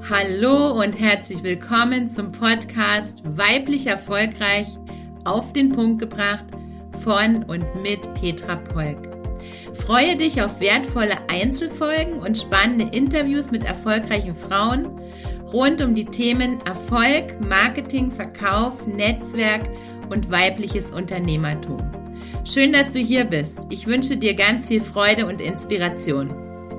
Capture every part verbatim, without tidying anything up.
Hallo und herzlich willkommen zum Podcast Weiblich Erfolgreich auf den Punkt gebracht von und mit Petra Polk. Freue dich auf wertvolle Einzelfolgen und spannende Interviews mit erfolgreichen Frauen rund um die Themen Erfolg, Marketing, Verkauf, Netzwerk und weibliches Unternehmertum. Schön, dass du hier bist. Ich wünsche dir ganz viel Freude und Inspiration.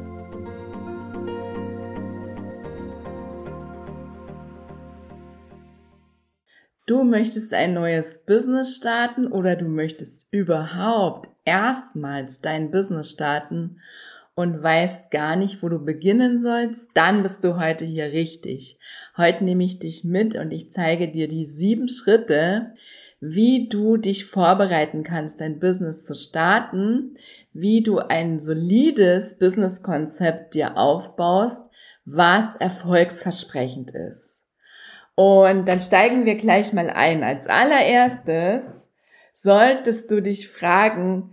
Du möchtest ein neues Business starten oder du möchtest überhaupt erstmals dein Business starten und weißt gar nicht, wo du beginnen sollst, dann bist du heute hier richtig. Heute nehme ich dich mit und ich zeige dir die sieben Schritte, wie du dich vorbereiten kannst, dein Business zu starten, wie du ein solides Businesskonzept dir aufbaust, was erfolgsversprechend ist. Und dann steigen wir gleich mal ein. Als allererstes solltest du dich fragen,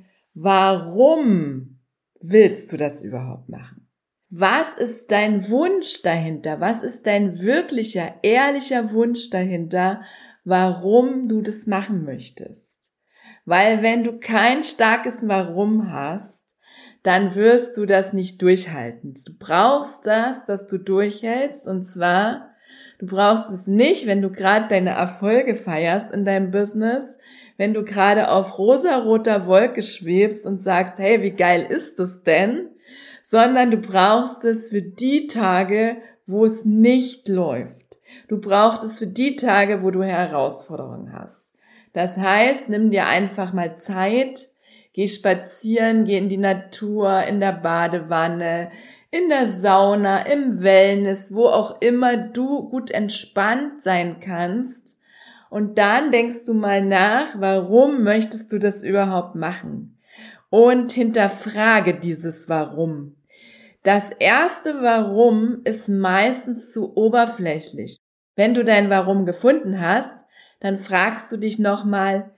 warum willst du das überhaupt machen? Was ist dein Wunsch dahinter? Was ist dein wirklicher, ehrlicher Wunsch dahinter, warum du das machen möchtest? Weil wenn du kein starkes Warum hast, dann wirst du das nicht durchhalten. Du brauchst das, dass du durchhältst, und zwar du brauchst es nicht, wenn du gerade deine Erfolge feierst in deinem Business, wenn du gerade auf rosaroter Wolke schwebst und sagst, hey, wie geil ist das denn? Sondern du brauchst es für die Tage, wo es nicht läuft. Du brauchst es für die Tage, wo du Herausforderungen hast. Das heißt, nimm dir einfach mal Zeit, geh spazieren, geh in die Natur, in der Badewanne, in der Sauna, im Wellness, wo auch immer du gut entspannt sein kannst. Und dann denkst du mal nach, warum möchtest du das überhaupt machen? Und hinterfrage dieses Warum. Das erste Warum ist meistens zu oberflächlich. Wenn du dein Warum gefunden hast, dann fragst du dich nochmal,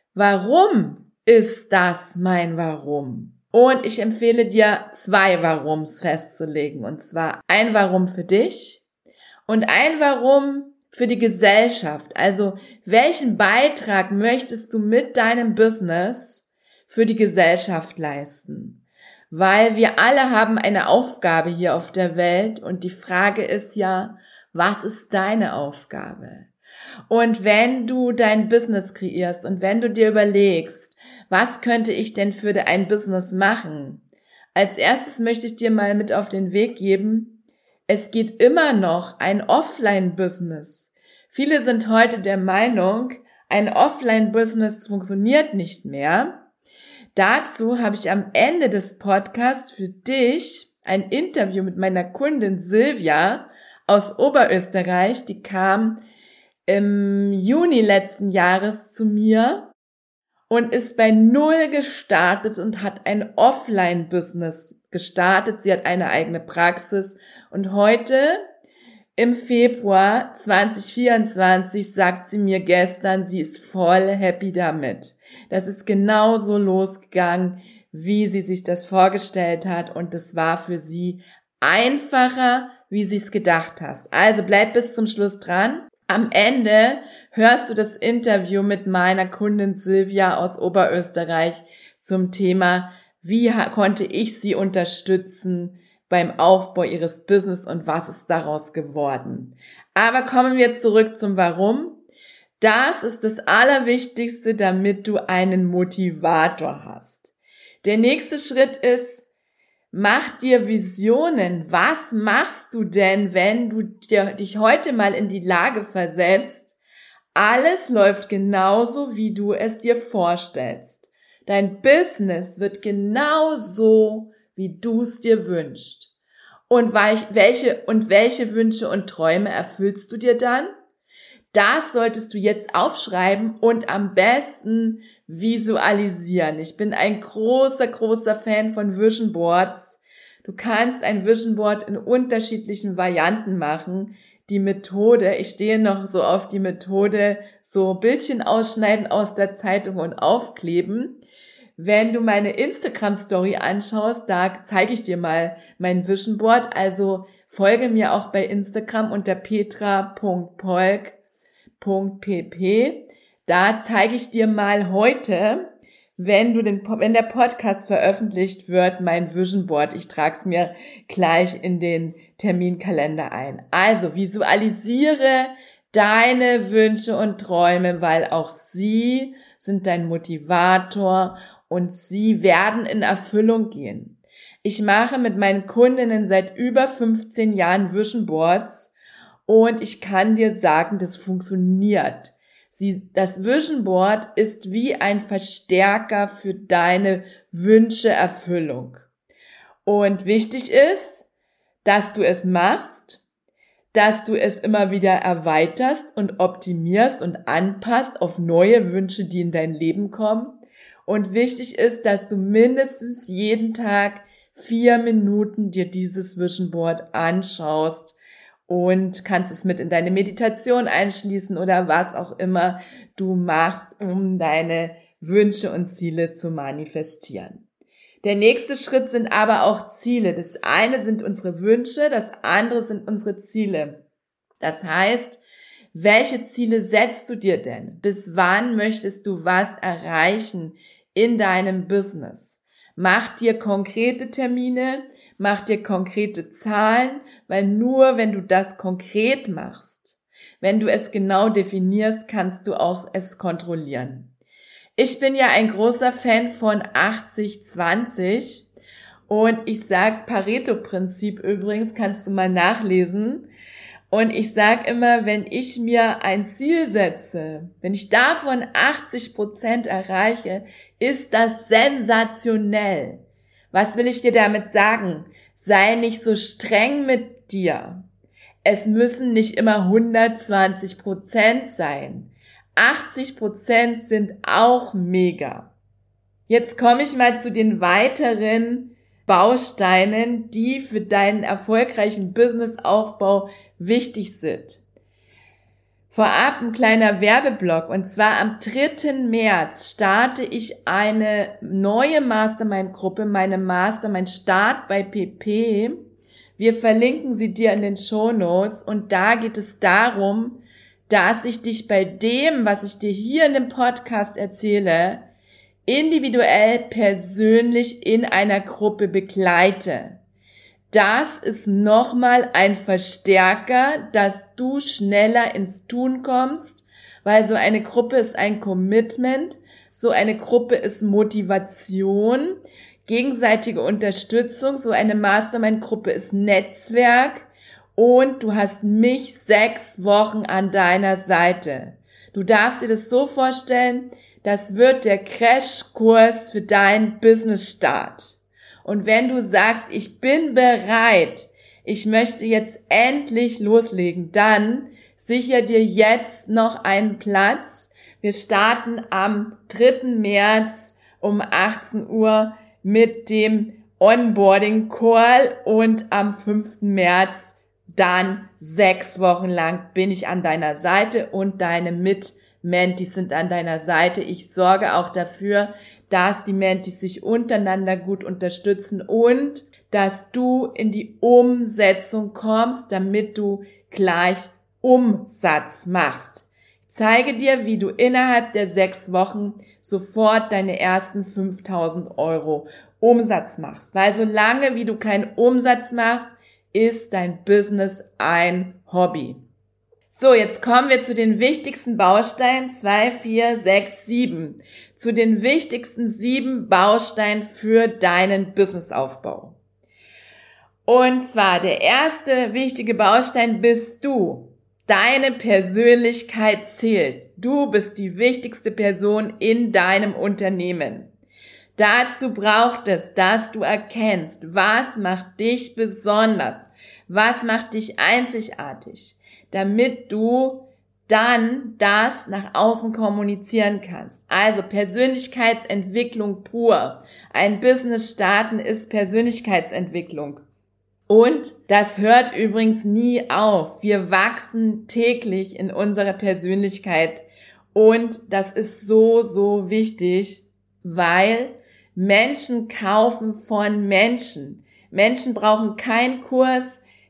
warum ist das mein Warum? Und ich empfehle dir, zwei Warums festzulegen. Und zwar ein Warum für dich und ein Warum für die Gesellschaft. Also, welchen Beitrag möchtest du mit deinem Business für die Gesellschaft leisten? Weil wir alle haben eine Aufgabe hier auf der Welt und die Frage ist ja, was ist deine Aufgabe? Und wenn du dein Business kreierst und wenn du dir überlegst, was könnte ich denn für ein Business machen? Als erstes möchte ich dir mal mit auf den Weg geben, es geht immer noch ein Offline-Business. Viele sind heute der Meinung, ein Offline-Business funktioniert nicht mehr. Dazu habe ich am Ende des Podcasts für dich ein Interview mit meiner Kundin Silvia aus Oberösterreich. Die kam im Juni letzten Jahres zu mir und ist bei Null gestartet und hat ein Offline-Business gestartet. Sie hat eine eigene Praxis und heute im Februar zwanzig vierundzwanzig sagt sie mir gestern, sie ist voll happy damit. Das ist genauso losgegangen, wie sie sich das vorgestellt hat und das war für sie einfacher, wie sie es gedacht hat. Also bleib bis zum Schluss dran. Am Ende hörst du das Interview mit meiner Kundin Silvia aus Oberösterreich zum Thema, wie konnte ich sie unterstützen beim Aufbau ihres Business und was ist daraus geworden. Aber kommen wir zurück zum Warum. Das ist das Allerwichtigste, damit du einen Motivator hast. Der nächste Schritt ist, mach dir Visionen. Was machst du denn, wenn du dir, dich heute mal in die Lage versetzt? Alles läuft genauso, wie du es dir vorstellst. Dein Business wird genauso, wie du es dir wünschst. Und welche, und welche Wünsche und Träume erfüllst du dir dann? Das solltest du jetzt aufschreiben und am besten visualisieren. Ich bin ein großer, großer Fan von Vision Boards. Du kannst ein Vision Board in unterschiedlichen Varianten machen. Die Methode, ich stehe noch so auf die Methode, so Bildchen ausschneiden aus der Zeitung und aufkleben. Wenn du meine Instagram-Story anschaust, da zeige ich dir mal mein Vision Board. Also folge mir auch bei Instagram unter petra punkt polk punkt p p. Da zeige ich dir mal heute, wenn du den, wenn der Podcast veröffentlicht wird, mein Vision Board. Ich trage es mir gleich in den Terminkalender ein. Also visualisiere deine Wünsche und Träume, weil auch sie sind dein Motivator und sie werden in Erfüllung gehen. Ich mache mit meinen Kundinnen seit über fünfzehn Jahren Vision Boards und ich kann dir sagen, das funktioniert. Sie, das Vision Board ist wie ein Verstärker für deine Wünscheerfüllung. Und wichtig ist, dass du es machst, dass du es immer wieder erweiterst und optimierst und anpasst auf neue Wünsche, die in dein Leben kommen. Und wichtig ist, dass du mindestens jeden Tag vier Minuten dir dieses Vision Board anschaust und kannst es mit in deine Meditation einschließen oder was auch immer du machst, um deine Wünsche und Ziele zu manifestieren. Der nächste Schritt sind aber auch Ziele. Das eine sind unsere Wünsche, das andere sind unsere Ziele. Das heißt, welche Ziele setzt du dir denn? Bis wann möchtest du was erreichen in deinem Business? Mach dir konkrete Termine, mach dir konkrete Zahlen, weil nur wenn du das konkret machst, wenn du es genau definierst, kannst du auch es kontrollieren. Ich bin ja ein großer Fan von achtzig zwanzig und ich sag Pareto-Prinzip übrigens, kannst du mal nachlesen. Und ich sag immer, wenn ich mir ein Ziel setze, wenn ich davon achtzig Prozent erreiche, ist das sensationell. Was will ich dir damit sagen? Sei nicht so streng mit dir. Es müssen nicht immer hundertzwanzig Prozent sein. achtzig Prozent sind auch mega. Jetzt komme ich mal zu den weiteren Bausteinen, die für deinen erfolgreichen Businessaufbau wichtig sind. Vorab ein kleiner Werbeblock, und zwar am dritten März starte ich eine neue Mastermind-Gruppe, meine Mastermind Start bei P P. Wir verlinken sie dir in den Shownotes und da geht es darum, dass ich dich bei dem, was ich dir hier in dem Podcast erzähle, individuell, persönlich in einer Gruppe begleite. Das ist nochmal ein Verstärker, dass du schneller ins Tun kommst, weil so eine Gruppe ist ein Commitment, so eine Gruppe ist Motivation, gegenseitige Unterstützung, so eine Mastermind-Gruppe ist Netzwerk und du hast mich sechs Wochen an deiner Seite. Du darfst dir das so vorstellen, das wird der Crashkurs für deinen Business-Start. Und wenn du sagst, ich bin bereit, ich möchte jetzt endlich loslegen, dann sicher dir jetzt noch einen Platz. Wir starten am dritten März um achtzehn Uhr mit dem Onboarding Call und am fünften März dann sechs Wochen lang bin ich an deiner Seite und deine Mit-Mentis sind an deiner Seite. Ich sorge auch dafür, dass die Mentis sich untereinander gut unterstützen und dass du in die Umsetzung kommst, damit du gleich Umsatz machst. Ich zeige dir, wie du innerhalb der sechs Wochen sofort deine ersten fünftausend Euro Umsatz machst. Weil solange wie du keinen Umsatz machst, ist dein Business ein Hobby. So, jetzt kommen wir zu den wichtigsten Bausteinen, zwei, vier, sechs, sieben. Zu den wichtigsten sieben Bausteinen für deinen Businessaufbau. Und zwar der erste wichtige Baustein bist du. Deine Persönlichkeit zählt. Du bist die wichtigste Person in deinem Unternehmen. Dazu braucht es, dass du erkennst, was macht dich besonders, was macht dich einzigartig, damit du dann das nach außen kommunizieren kannst. Also Persönlichkeitsentwicklung pur. Ein Business starten ist Persönlichkeitsentwicklung. Und das hört übrigens nie auf. Wir wachsen täglich in unserer Persönlichkeit. Und das ist so, so wichtig, weil Menschen kaufen von Menschen. Menschen brauchen keinen Kurs,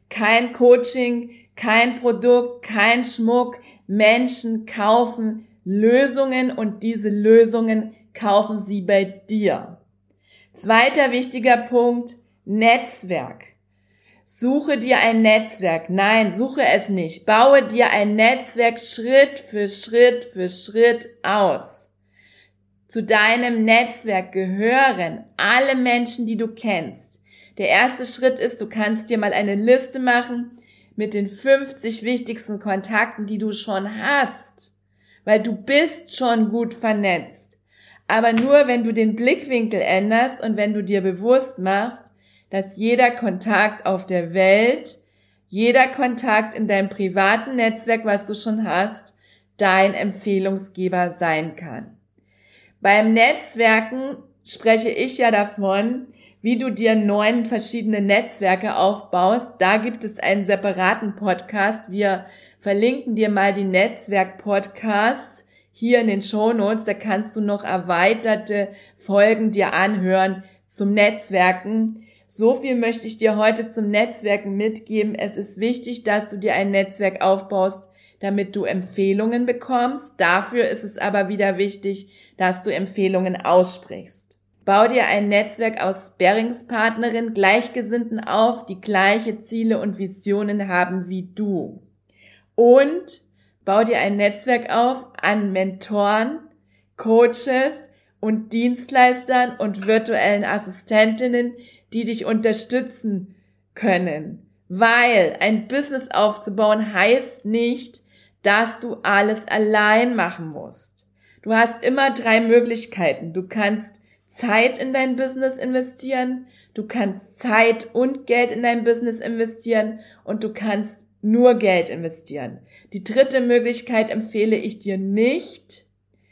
kein Coaching, kein Produkt, kein Schmuck. Menschen kaufen Lösungen und diese Lösungen kaufen sie bei dir. Zweiter wichtiger Punkt, Netzwerk. Suche dir ein Netzwerk. Nein, suche es nicht. Baue dir ein Netzwerk Schritt für Schritt für Schritt aus. Zu deinem Netzwerk gehören alle Menschen, die du kennst. Der erste Schritt ist, du kannst dir mal eine Liste machen mit den fünfzig wichtigsten Kontakten, die du schon hast. Weil du bist schon gut vernetzt. Aber nur, wenn du den Blickwinkel änderst und wenn du dir bewusst machst, dass jeder Kontakt auf der Welt, jeder Kontakt in deinem privaten Netzwerk, was du schon hast, dein Empfehlungsgeber sein kann. Beim Netzwerken spreche ich ja davon, wie du dir neun verschiedene Netzwerke aufbaust. Da gibt es einen separaten Podcast. Wir verlinken dir mal die Netzwerk-Podcasts hier in den Shownotes. Da kannst du noch erweiterte Folgen dir anhören zum Netzwerken. So viel möchte ich dir heute zum Netzwerken mitgeben. Es ist wichtig, dass du dir ein Netzwerk aufbaust, damit du Empfehlungen bekommst. Dafür ist es aber wieder wichtig, dass du Empfehlungen aussprichst. Bau dir ein Netzwerk aus Sparringspartnerinnen, Gleichgesinnten auf, die gleiche Ziele und Visionen haben wie du. Und bau dir ein Netzwerk auf an Mentoren, Coaches und Dienstleistern und virtuellen Assistentinnen, die dich unterstützen können. Weil ein Business aufzubauen heißt nicht, dass du alles allein machen musst. Du hast immer drei Möglichkeiten. Du kannst Zeit in dein Business investieren, du kannst Zeit und Geld in dein Business investieren und du kannst nur Geld investieren. Die dritte Möglichkeit empfehle ich dir nicht,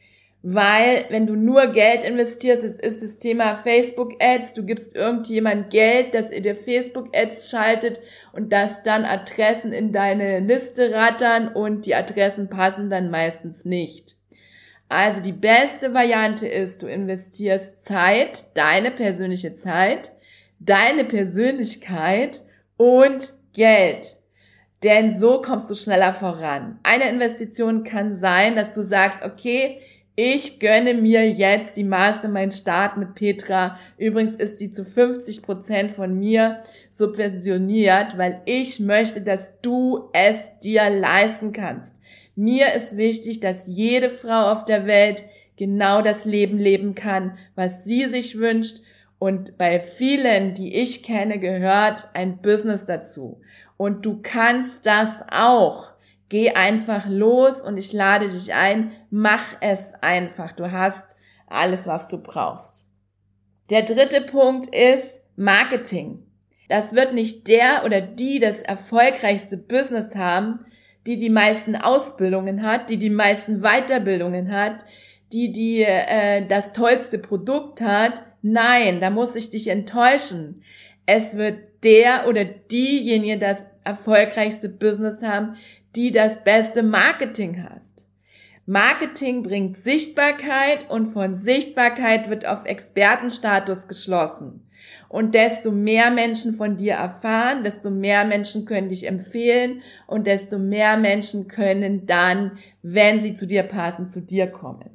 weil wenn du nur Geld investierst, es ist das Thema Facebook-Ads, du gibst irgendjemand Geld, dass er dir Facebook-Ads schaltet und dass dann Adressen in deine Liste rattern und die Adressen passen dann meistens nicht. Also die beste Variante ist, du investierst Zeit, deine persönliche Zeit, deine Persönlichkeit und Geld. Denn so kommst du schneller voran. Eine Investition kann sein, dass du sagst, okay, ich gönne mir jetzt die Mastermind Start mit Petra. Übrigens ist sie zu fünfzig Prozent von mir subventioniert, weil ich möchte, dass du es dir leisten kannst. Mir ist wichtig, dass jede Frau auf der Welt genau das Leben leben kann, was sie sich wünscht. Und bei vielen, die ich kenne, gehört ein Business dazu. Und du kannst das auch. Geh einfach los und ich lade dich ein. Mach es einfach. Du hast alles, was du brauchst. Der dritte Punkt ist Marketing. Das wird nicht der oder die das erfolgreichste Business haben, die die meisten Ausbildungen hat, die die meisten Weiterbildungen hat, die die äh, das tollste Produkt hat. Nein, da muss ich dich enttäuschen. Es wird der oder diejenige das erfolgreichste Business haben, die das beste Marketing hast. Marketing bringt Sichtbarkeit und von Sichtbarkeit wird auf Expertenstatus geschlossen. Und desto mehr Menschen von dir erfahren, desto mehr Menschen können dich empfehlen und desto mehr Menschen können dann, wenn sie zu dir passen, zu dir kommen.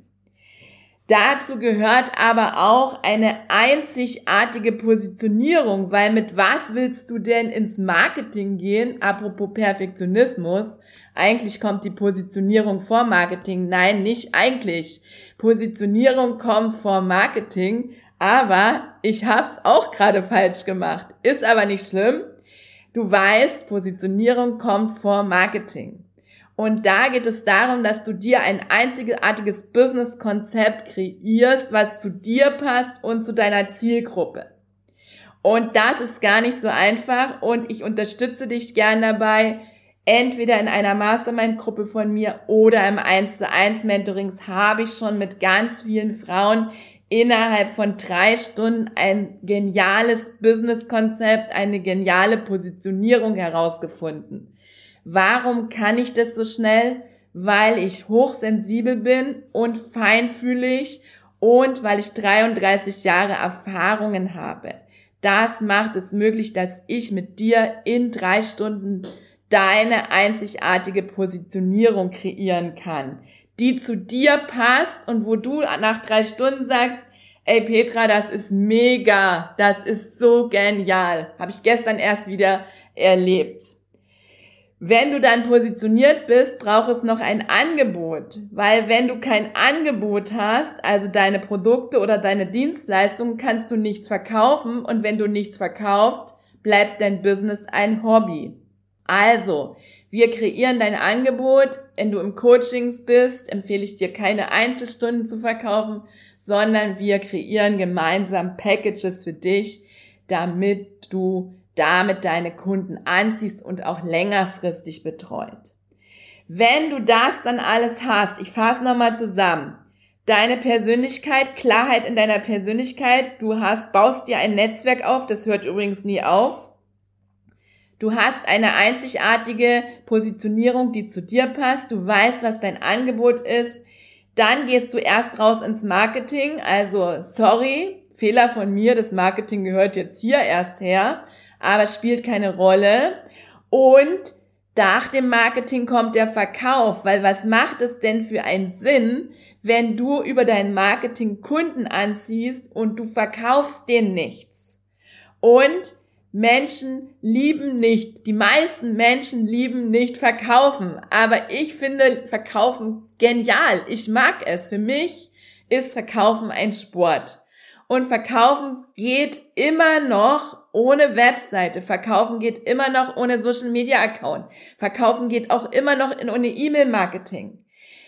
Dazu gehört aber auch eine einzigartige Positionierung, weil mit was willst du denn ins Marketing gehen? Apropos Perfektionismus, eigentlich kommt die Positionierung vor Marketing. Nein, nicht eigentlich. Positionierung kommt vor Marketing, aber ich hab's auch gerade falsch gemacht. Ist aber nicht schlimm. Du weißt, Positionierung kommt vor Marketing. Und da geht es darum, dass du dir ein einzigartiges Business-Konzept kreierst, was zu dir passt und zu deiner Zielgruppe. Und das ist gar nicht so einfach und ich unterstütze dich gern dabei, entweder in einer Mastermind-Gruppe von mir oder im eins zu eins Mentorings habe ich schon mit ganz vielen Frauen innerhalb von drei Stunden ein geniales Business-Konzept, eine geniale Positionierung herausgefunden. Warum kann ich das so schnell? Weil ich hochsensibel bin und feinfühlig und weil ich dreiunddreißig Jahre Erfahrungen habe. Das macht es möglich, dass ich mit dir in drei Stunden deine einzigartige Positionierung kreieren kann, die zu dir passt und wo du nach drei Stunden sagst, ey Petra, das ist mega, das ist so genial. Habe ich gestern erst wieder erlebt. Wenn du dann positioniert bist, braucht es noch ein Angebot, weil wenn du kein Angebot hast, also deine Produkte oder deine Dienstleistungen, kannst du nichts verkaufen und wenn du nichts verkaufst, bleibt dein Business ein Hobby. Also, wir kreieren dein Angebot. Wenn du im Coachings bist, empfehle ich dir keine Einzelstunden zu verkaufen, sondern wir kreieren gemeinsam Packages für dich, damit du damit deine Kunden anziehst und auch längerfristig betreut. Wenn du das dann alles hast, ich fasse nochmal zusammen, deine Persönlichkeit, Klarheit in deiner Persönlichkeit, du hast, baust dir ein Netzwerk auf, das hört übrigens nie auf. Du hast eine einzigartige Positionierung, die zu dir passt. Du weißt, was dein Angebot ist. Dann gehst du erst raus ins Marketing. Also, sorry, Fehler von mir. Das Marketing gehört jetzt hier erst her, aber spielt keine Rolle. Und nach dem Marketing kommt der Verkauf, weil was macht es denn für einen Sinn, wenn du über dein Marketing Kunden anziehst und du verkaufst denen nichts? Und Menschen lieben nicht, die meisten Menschen lieben nicht verkaufen, aber ich finde Verkaufen genial. Ich mag es. Für mich ist Verkaufen ein Sport. Und Verkaufen geht immer noch ohne Webseite. Verkaufen geht immer noch ohne Social Media Account. Verkaufen geht auch immer noch in ohne E-Mail-Marketing.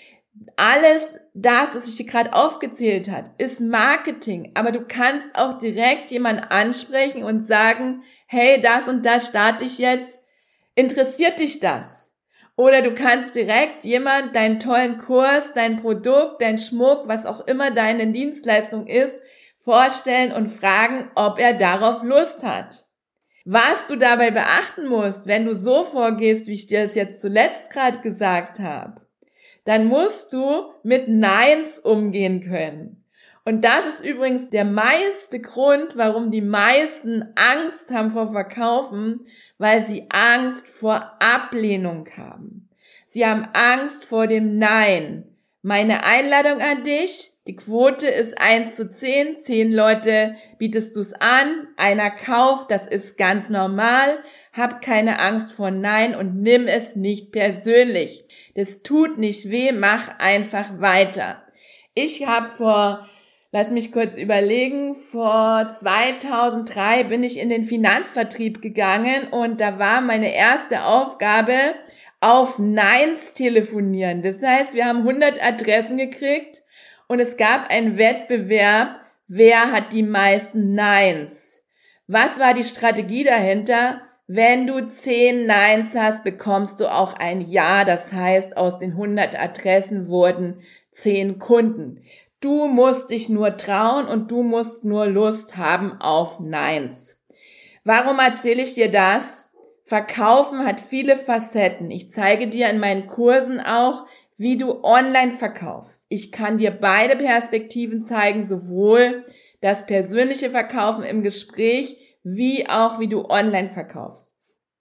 Alles das, was ich dir gerade aufgezählt habe, ist Marketing. Aber du kannst auch direkt jemanden ansprechen und sagen, hey, das und das starte ich jetzt. Interessiert dich das? Oder du kannst direkt jemand deinen tollen Kurs, dein Produkt, dein Schmuck, was auch immer deine Dienstleistung ist, vorstellen und fragen, ob er darauf Lust hat. Was du dabei beachten musst, wenn du so vorgehst, wie ich dir das jetzt zuletzt gerade gesagt habe, dann musst du mit Neins umgehen können. Und das ist übrigens der meiste Grund, warum die meisten Angst haben vor Verkaufen, weil sie Angst vor Ablehnung haben. Sie haben Angst vor dem Nein. Meine Einladung an dich, die Quote ist eins zu zehn, zehn Leute bietest du es an, einer kauft, das ist ganz normal. Hab keine Angst vor Nein und nimm es nicht persönlich. Das tut nicht weh, mach einfach weiter. Ich habe vor, lass mich kurz überlegen, vor zweitausenddrei bin ich in den Finanzvertrieb gegangen und da war meine erste Aufgabe, auf Neins telefonieren. Das heißt, wir haben hundert Adressen gekriegt und es gab einen Wettbewerb, wer hat die meisten Neins. Was war die Strategie dahinter? Wenn du zehn Neins hast, bekommst du auch ein Ja. Das heißt, aus den hundert Adressen wurden zehn Kunden. Du musst dich nur trauen und du musst nur Lust haben auf Neins. Warum erzähle ich dir das? Verkaufen hat viele Facetten. Ich zeige dir in meinen Kursen auch, wie du online verkaufst. Ich kann dir beide Perspektiven zeigen, sowohl das persönliche Verkaufen im Gespräch, wie auch wie du online verkaufst.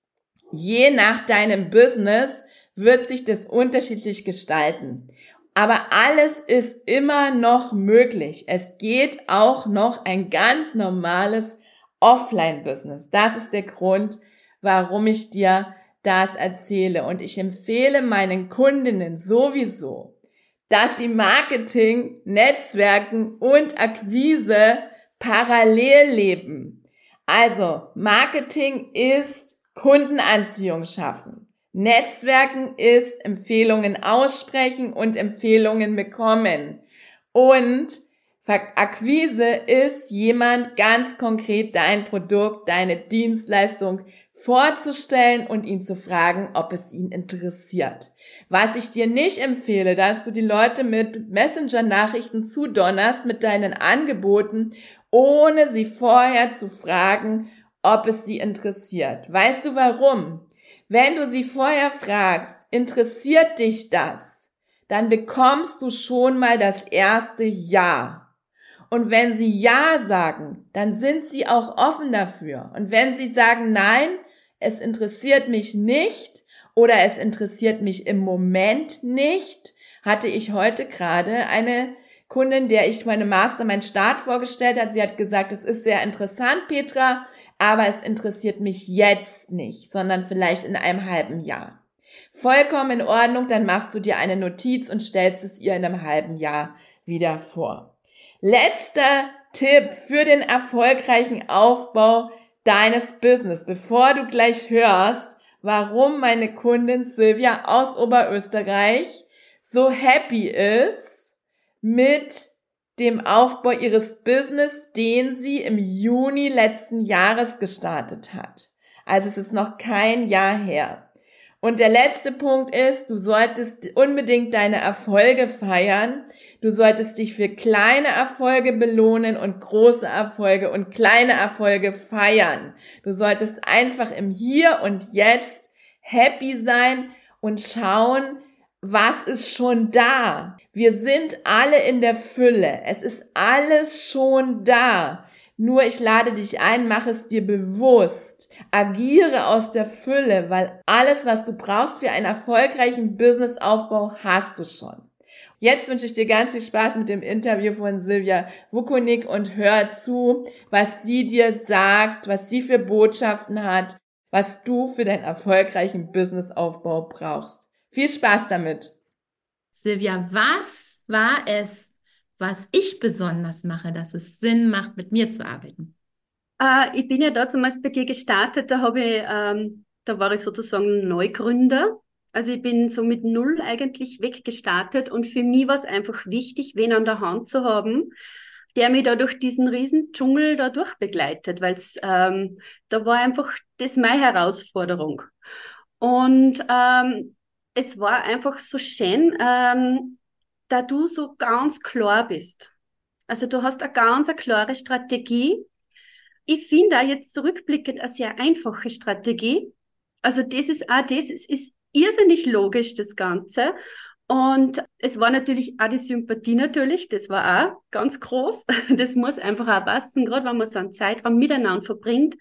Je nach deinem Business wird sich das unterschiedlich gestalten. Aber alles ist immer noch möglich. Es geht auch noch ein ganz normales Offline-Business. Das ist der Grund, warum ich dir das erzähle. Und ich empfehle meinen Kundinnen sowieso, dass sie Marketing, Netzwerken und Akquise parallel leben. Also, Marketing ist Kundenanziehung schaffen. Netzwerken ist Empfehlungen aussprechen und Empfehlungen bekommen. Und Akquise ist jemand ganz konkret dein Produkt, deine Dienstleistung vorzustellen und ihn zu fragen, ob es ihn interessiert. Was ich dir nicht empfehle, dass du die Leute mit Messenger-Nachrichten zudonnerst mit deinen Angeboten, ohne sie vorher zu fragen, ob es sie interessiert. Weißt du warum? Wenn du sie vorher fragst, interessiert dich das, dann bekommst du schon mal das erste Ja. Und wenn Sie Ja sagen, dann sind Sie auch offen dafür. Und wenn Sie sagen, nein, es interessiert mich nicht oder es interessiert mich im Moment nicht, hatte ich heute gerade eine Kundin, der ich meine Mastermind Start vorgestellt hat. Sie hat gesagt, es ist sehr interessant, Petra, aber es interessiert mich jetzt nicht, sondern vielleicht in einem halben Jahr. Vollkommen in Ordnung, dann machst du dir eine Notiz und stellst es ihr in einem halben Jahr wieder vor. Letzter Tipp für den erfolgreichen Aufbau deines Business, bevor du gleich hörst, warum meine Kundin Silvia aus Oberösterreich so happy ist mit dem Aufbau ihres Business, den sie im Juni letzten Jahres gestartet hat. Also es ist noch kein Jahr her. Und der letzte Punkt ist, du solltest unbedingt deine Erfolge feiern. Du solltest dich für kleine Erfolge belohnen und große Erfolge und kleine Erfolge feiern. Du solltest einfach im Hier und Jetzt happy sein und schauen, was ist schon da? Wir sind alle in der Fülle. Es ist alles schon da. Nur ich lade dich ein, mach es dir bewusst. Agiere aus der Fülle, weil alles, was du brauchst für einen erfolgreichen Businessaufbau, hast du schon. Jetzt wünsche ich dir ganz viel Spaß mit dem Interview von Silvia Wukonik und hör zu, was sie dir sagt, was sie für Botschaften hat, was du für deinen erfolgreichen Businessaufbau brauchst. Viel Spaß damit. Silvia, was war es, was ich besonders mache, dass es Sinn macht, mit mir zu arbeiten? Äh, ich bin ja da damals bei dir gestartet, da habe ich, ähm, da war ich sozusagen Neugründer. Also ich bin so mit null eigentlich weggestartet und für mich war es einfach wichtig, wen an der Hand zu haben, der mich da durch diesen riesen Dschungel da durchbegleitet, weil es ähm, da war einfach das meine Herausforderung. Und ähm, es war einfach so schön, ähm, da du so ganz klar bist. Also du hast eine ganz eine klare Strategie. Ich finde auch jetzt zurückblickend eine sehr einfache Strategie. Also das ist auch das, es ist irrsinnig logisch, das Ganze. Und es war natürlich auch die Sympathie natürlich, das war auch ganz groß. Das muss einfach auch passen, gerade wenn man so einen Zeitraum miteinander verbringt.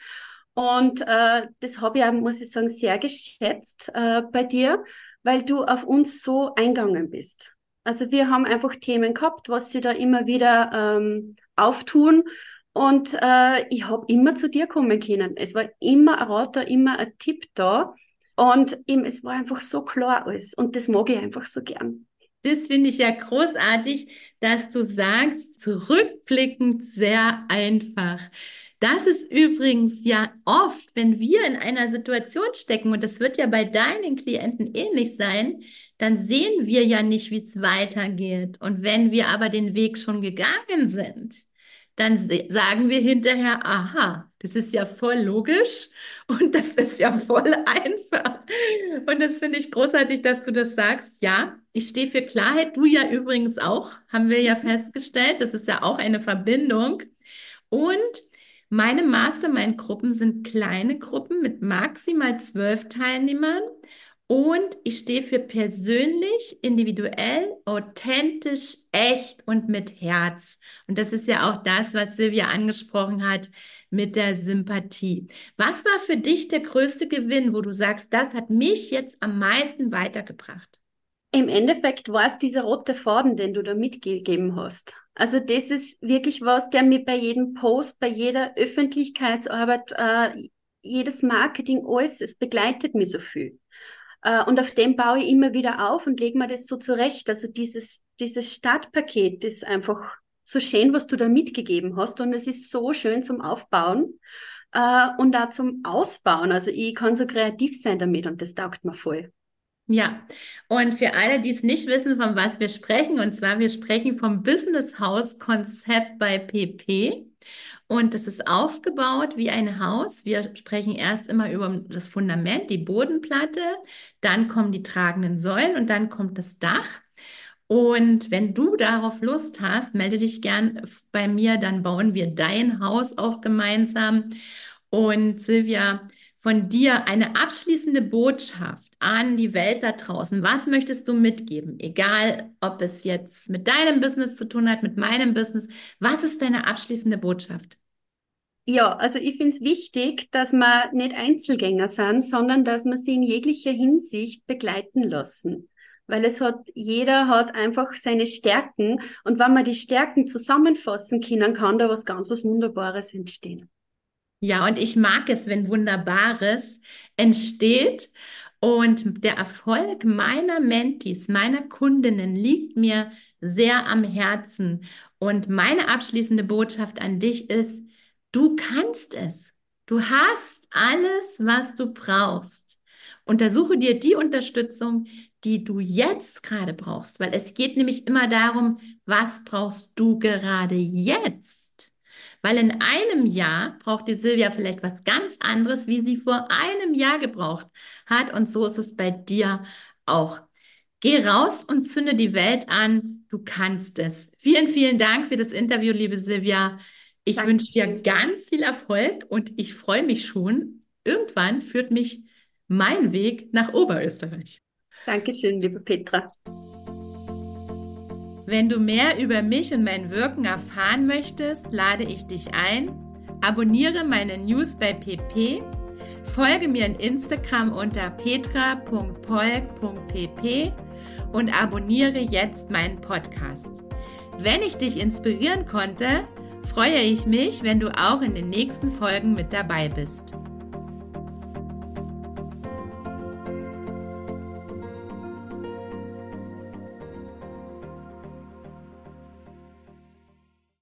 Und äh, das habe ich auch, muss ich sagen, sehr geschätzt äh, bei dir, weil du auf uns so eingegangen bist. Also wir haben einfach Themen gehabt, was sie da immer wieder ähm, auftun. Und äh, ich habe immer zu dir kommen können. Es war immer ein Rat da, immer ein Tipp da. Und eben, es war einfach so klar alles. Und das mag ich einfach so gern. Das finde ich ja großartig, dass du sagst, zurückblickend sehr einfach. Das ist übrigens ja oft, wenn wir in einer Situation stecken, und das wird ja bei deinen Klienten ähnlich sein, dann sehen wir ja nicht, wie es weitergeht. Und wenn wir aber den Weg schon gegangen sind, dann sagen wir hinterher, aha, das ist ja voll logisch und das ist ja voll einfach. Und das finde ich großartig, dass du das sagst. Ja, ich stehe für Klarheit. Du ja übrigens auch, haben wir ja festgestellt. Das ist ja auch eine Verbindung. Und meine Mastermind-Gruppen sind kleine Gruppen mit maximal zwölf Teilnehmern. Und ich stehe für persönlich, individuell, authentisch, echt und mit Herz. Und das ist ja auch das, was Silvia angesprochen hat mit der Sympathie. Was war für dich der größte Gewinn, wo du sagst, das hat mich jetzt am meisten weitergebracht? Im Endeffekt war es dieser rote Faden, den du da mitgegeben hast. Also das ist wirklich was, der mir bei jedem Post, bei jeder Öffentlichkeitsarbeit, äh, jedes Marketing, alles, es begleitet mich so viel. Uh, und auf dem baue ich immer wieder auf und lege mir das so zurecht. Also dieses, dieses Startpaket ist einfach so schön, was du da mitgegeben hast. Und es ist so schön zum Aufbauen uh, und auch zum Ausbauen. Also ich kann so kreativ sein damit und das taugt mir voll. Ja, und für alle, die es nicht wissen, von was wir sprechen, und zwar wir sprechen vom Business House Konzept bei P P. Und das ist aufgebaut wie ein Haus. Wir sprechen erst immer über das Fundament, die Bodenplatte, dann kommen die tragenden Säulen und dann kommt das Dach. Und wenn du darauf Lust hast, melde dich gern bei mir, dann bauen wir dein Haus auch gemeinsam. Und Silvia, von dir eine abschließende Botschaft an die Welt da draußen. Was möchtest du mitgeben? Egal, ob es jetzt mit deinem Business zu tun hat, mit meinem Business. Was ist deine abschließende Botschaft? Ja, also ich finde es wichtig, dass wir nicht Einzelgänger sind, sondern dass wir sie in jeglicher Hinsicht begleiten lassen. Weil es hat, jeder hat einfach seine Stärken und wenn wir die Stärken zusammenfassen können, kann da was ganz was Wunderbares entstehen. Ja, und ich mag es, wenn Wunderbares entsteht und der Erfolg meiner Mentees, meiner Kundinnen liegt mir sehr am Herzen. Und meine abschließende Botschaft an dich ist, du kannst es. Du hast alles, was du brauchst. Untersuche dir die Unterstützung, die du jetzt gerade brauchst, weil es geht nämlich immer darum, was brauchst du gerade jetzt? Weil in einem Jahr braucht die Silvia vielleicht was ganz anderes, wie sie vor einem Jahr gebraucht hat. Und so ist es bei dir auch. Geh raus und zünde die Welt an. Du kannst es. Vielen, vielen Dank für das Interview, liebe Silvia. Ich Danke. wünsche dir ganz viel Erfolg und ich freue mich schon. Irgendwann führt mich mein Weg nach Oberösterreich. Dankeschön, liebe Petra. Wenn du mehr über mich und mein Wirken erfahren möchtest, lade ich dich ein. Abonniere meine News bei P P, folge mir in Instagram unter petra punkt polk punkt p p und abonniere jetzt meinen Podcast. Wenn ich dich inspirieren konnte, freue ich mich, wenn du auch in den nächsten Folgen mit dabei bist.